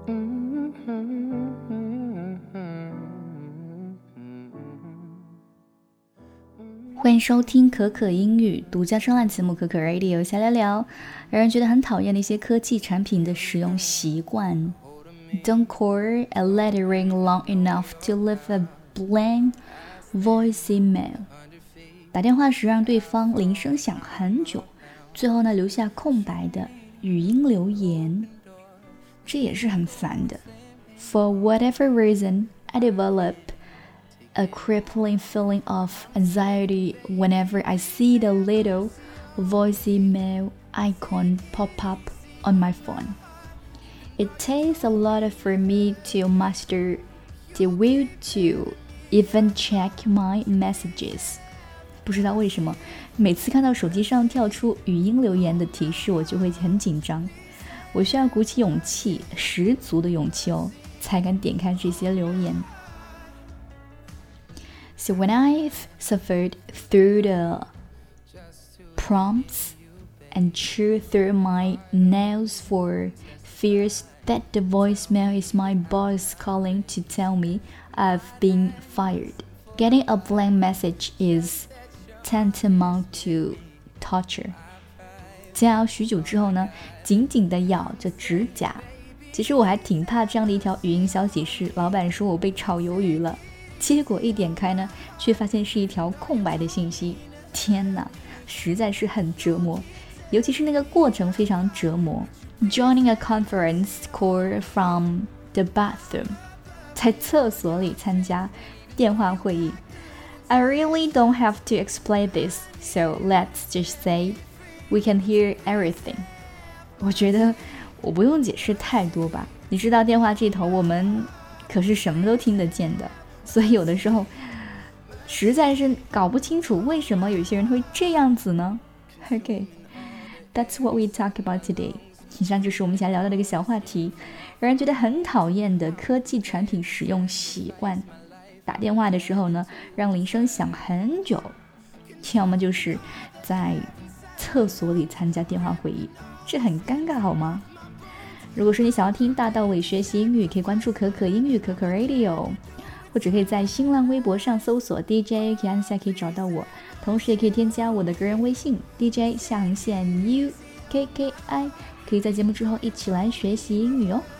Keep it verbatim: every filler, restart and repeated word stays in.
欢迎收听可可英语独家声浪节目可可 Radio 瞎聊聊，让人觉得很讨厌的一些科技产品的使用习惯。Don't call and let it ring long enough to leave a blank voice email. 打电话时让对方铃声响很久，最后呢留下空白的语音留言，这也是很烦的。For whatever reason, I develop a crippling feeling of anxiety whenever I see the little voice email icon pop up on my phone. It takes a lot for me to master the will to even check my messages. 不知道为什么，每次看到手机上跳出语音留言的提示，我就会很紧张。我需要鼓起勇气，十足的勇气哦，才敢点开这些留言。So when I've suffered through the prompts and chewed through my nails for fears that the voicemail is my boss calling to tell me I've been fired, getting a blank message is tantamount to torture. 煎熬许久之后呢，紧紧地咬着指甲。其实我还挺怕这样的一条语音消息是老板说我被炒鱿鱼了。结果一点开呢，却发现是一条空白的信息。天哪，实在是很折磨，尤其是那个过程非常折磨。Joining a conference call from the bathroom， 在厕所里参加电话会议。I really don't have to explain this, so let's just say we can hear everything. 我觉得我不用解释太多吧，你知道电话这头我们可是什么都听得见的。所以有的时候实在是搞不清楚为什么有些人会这样子呢 Okay, that's what we talk about today. 以上就是我们想聊到的一个小话题，让人觉得很讨厌的科技产品使用习惯。打电话的时候呢，让铃声响很久，要么就是在厕所里参加电话会议，这很尴尬好吗？如果说你想要听大道理学习英语，可以关注可可英语可可 Radio，或者可以在新浪微博上搜索 D J K N C 可以找到我，同时也可以添加我的个人微信 D J 下横线 U K K I， 可以在节目之后一起来学习英语哦。